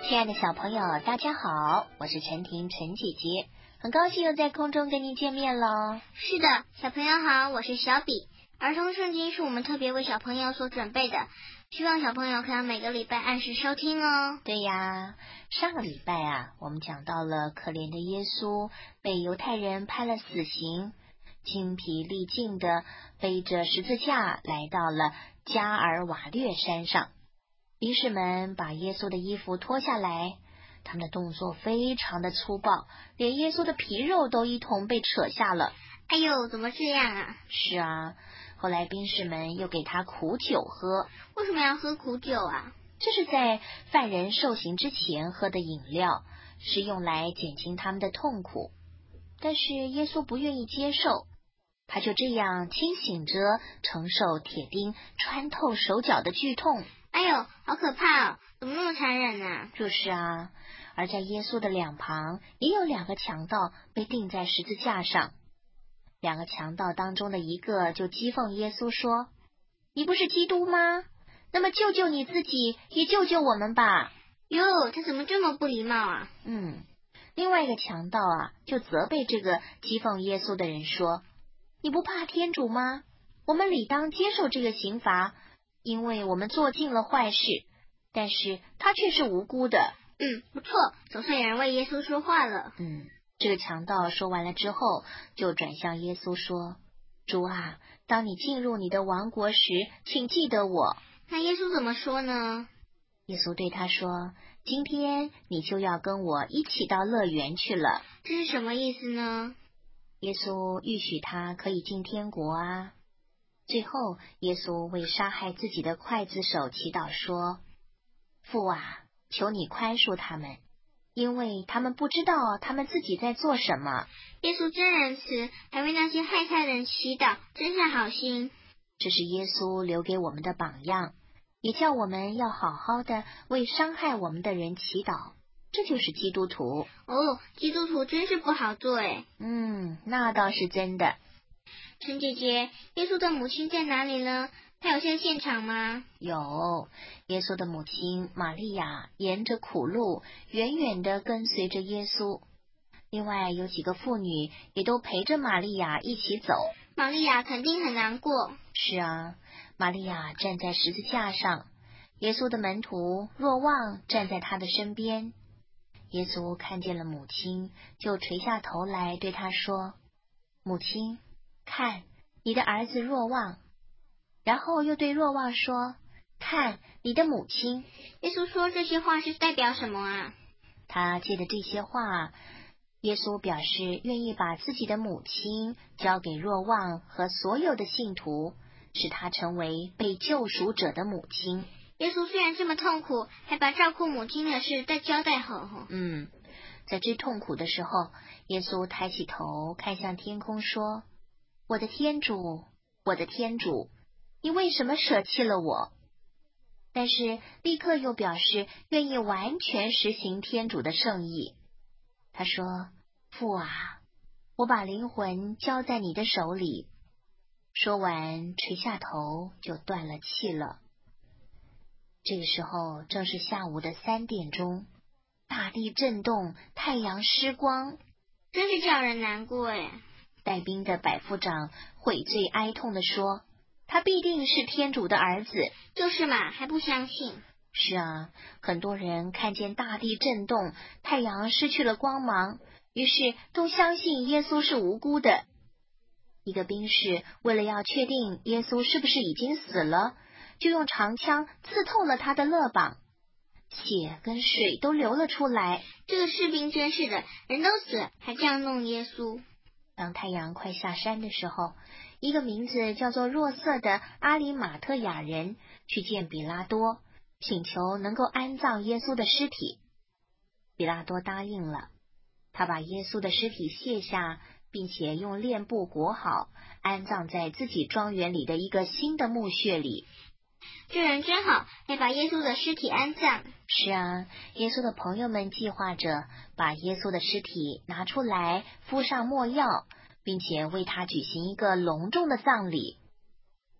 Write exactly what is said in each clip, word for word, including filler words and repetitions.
亲爱的小朋友，大家好，我是陈婷陈姐姐，很高兴又在空中跟您见面咯。 是的，小朋友好，我是小比。儿童圣经是我们特别为小朋友所准备的，希望小朋友可以每个礼拜按时收听哦。 对呀，上个礼拜啊，我们讲到了可怜的耶稣被犹太人判了死刑，精疲力尽的背着十字架来到了加尔瓦略山上。兵士们把耶稣的衣服脱下来，他们的动作非常的粗暴，连耶稣的皮肉都一同被扯下了。 哎呦，怎么这样啊？ 是啊，后来兵士们又给他苦酒喝。 为什么要喝苦酒啊？ 这是在犯人受刑之前喝的饮料，是用来减轻他们的痛苦。但是耶稣不愿意接受，他就这样清醒着承受铁钉穿透手脚的剧痛。 哎呦，好可怕哦，怎么那么残忍啊？ 就是啊，而在耶稣的两旁也有两个强盗被钉在十字架上。两个强盗当中的一个就讥讽耶稣说，你不是基督吗？那么救救你自己，也救救我们吧。 哟，他怎么这么不礼貌啊？ 嗯，另外一个强盗啊，就责备这个讥讽耶稣的人说，你不怕天主吗？我们理当接受这个刑罚，因为我们做尽了坏事，但是他却是无辜的。 嗯，不错，总算有人为耶稣说话了。 嗯，这个强盗说完了之后，就转向耶稣说，主啊，当你进入你的王国时，请记得我。 那耶稣怎么说呢？ 耶稣对他说，今天你就要跟我一起到乐园去了。 这是什么意思呢？ 耶稣预许他可以进天国啊。最后耶稣为杀害自己的刽子手祈祷说，父啊，求你宽恕他们，因为他们不知道他们自己在做什么。 耶稣真仁慈，还为那些害他人祈祷，真是好心。 这是耶稣留给我们的榜样，也叫我们要好好的为伤害我们的人祈祷，这就是基督徒。 哦，基督徒真是不好做诶。 嗯，那倒是真的。 陈姐姐，耶稣的母亲在哪里呢？她有在现场吗？ 有，耶稣的母亲玛利亚沿着苦路远远地跟随着耶稣，另外有几个妇女也都陪着玛利亚一起走。 玛利亚肯定很难过。 是啊，玛利亚站在十字架上，耶稣的门徒若望站在他的身边。耶稣看见了母亲，就垂下头来对他说，母亲，看，你的儿子若望。然后又对若望说，看，你的母亲。 耶稣说这些话是代表什么啊？ 他借着这些话，耶稣表示愿意把自己的母亲交给若望和所有的信徒，使他成为被救赎者的母亲。 耶稣虽然这么痛苦，还把照顾母亲的事再交代好。 嗯，在最痛苦的时候，耶稣抬起头看向天空说，我的天主，我的天主，你为什么舍弃了我？但是立刻又表示愿意完全实行天主的圣意。他说，父啊，我把灵魂交在你的手里。说完垂下头就断了气了。这个时候正是下午的三点钟，大地震动，太阳失光， 真是叫人难过诶。 带兵的百夫长悔罪哀痛地说，他必定是天主的儿子。 就是嘛，还不相信。 是啊，很多人看见大地震动，太阳失去了光芒，于是都相信耶稣是无辜的。一个兵士为了要确定耶稣是不是已经死了，就用长枪刺透了他的肋膀，血跟水都流了出来。 这个士兵真是的，人都死了，还这样弄耶稣。 当太阳快下山的时候，一个名字叫做若瑟的阿里马特亚人去见比拉多，请求能够安葬耶稣的尸体。比拉多答应了，他把耶稣的尸体卸下，并且用链布裹好，安葬在自己庄园里的一个新的墓穴里。 这人真好，还把耶稣的尸体安葬。 是啊，耶稣的朋友们计划着把耶稣的尸体拿出来，敷上墨药，并且为他举行一个隆重的葬礼。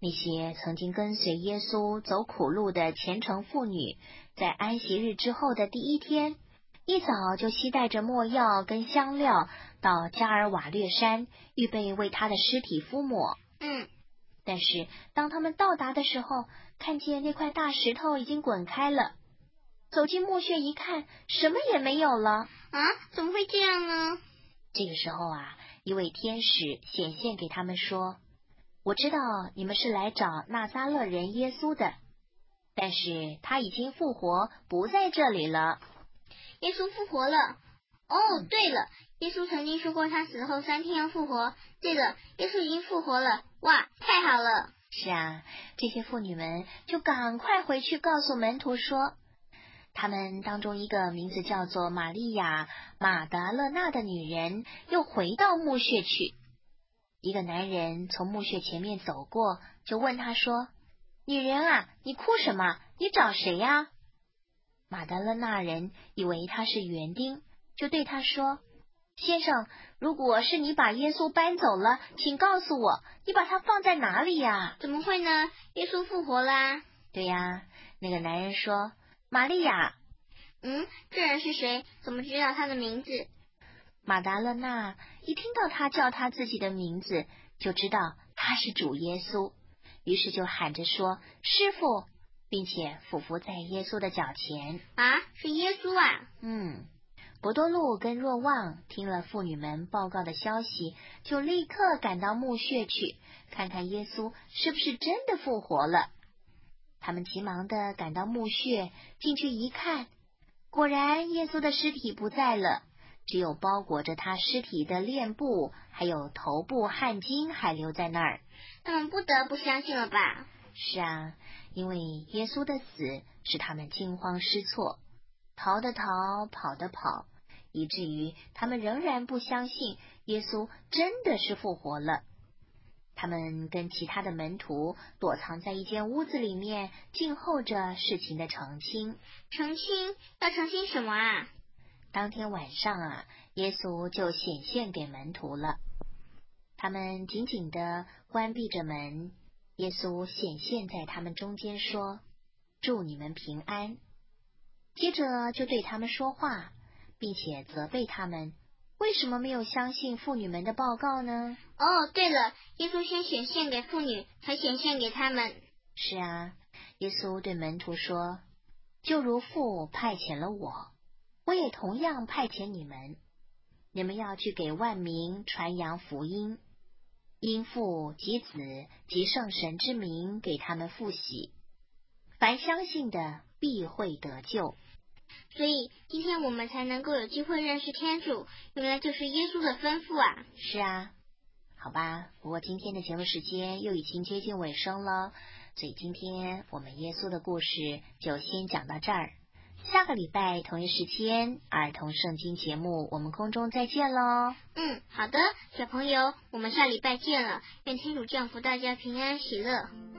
那些曾经跟随耶稣走苦路的虔诚妇女，在安息日之后的第一天，一早就携带着没药跟香料到加尔瓦略山，预备为他的尸体敷抹。 嗯， 但是当他们到达的时候，看见那块大石头已经滚开了，走进墓穴一看，什么也没有了。 啊，怎么会这样呢？ 这个时候啊，一位天使显现给他们说，我知道你们是来找纳撒勒人耶稣的，但是他已经复活，不在这里了。 耶稣复活了。哦， 嗯、 对了，耶稣曾经说过他死后三天要复活。对了，耶稣已经复活了。哇，太好了。 是啊，这些妇女们就赶快回去告诉门徒说，他们当中一个名字叫做玛利亚·马达勒纳的女人又回到墓穴去。一个男人从墓穴前面走过，就问他说，女人啊，你哭什么？你找谁呀？马达勒纳人以为他是园丁，就对他说，先生，如果是你把耶稣搬走了，请告诉我，你把他放在哪里呀？ 怎么会呢？耶稣复活啦。 对呀，那个男人说，玛利亚。 嗯，这人是谁？怎么知道他的名字？ 马达勒纳一听到他叫他自己的名字，就知道他是主耶稣，于是就喊着说，师父，并且俯伏在耶稣的脚前。 啊，是耶稣啊。 嗯，伯多禄跟若望听了妇女们报告的消息，就立刻赶到墓穴去，看看耶稣是不是真的复活了。他们急忙的赶到墓穴，进去一看，果然耶稣的尸体不在了，只有包裹着他尸体的殓布还有头部汗巾还留在那儿。 他们不得不相信了吧？ 是啊，因为耶稣的死使他们惊慌失措，逃的逃，跑的跑，以至于他们仍然不相信耶稣真的是复活了。他们跟其他的门徒躲藏在一间屋子里面，静候着事情的澄清。 澄清？要澄清什么啊？ 当天晚上啊，耶稣就显现给门徒了。他们紧紧地关闭着门，耶稣显现在他们中间说，祝你们平安。接着就对他们说话，并且责备他们为什么没有相信妇女们的报告呢？ 哦，对了，耶稣先显现给妇女，才显现给他们。 是啊，耶稣对门徒说，就如父派遣了我，我也同样派遣你们，你们要去给万民传扬福音，因父及子及圣神之名给他们复习，凡相信的必会得救。 所以今天我们才能够有机会认识天主，原来就是耶稣的吩咐啊。 是啊，好吧，不过今天的节目时间又已经接近尾声了，所以今天我们耶稣的故事就先讲到这儿。下个礼拜同一时间，儿童圣经节目我们空中再见咯。 嗯，好的，小朋友，我们下礼拜见了，愿天主降福大家平安喜乐。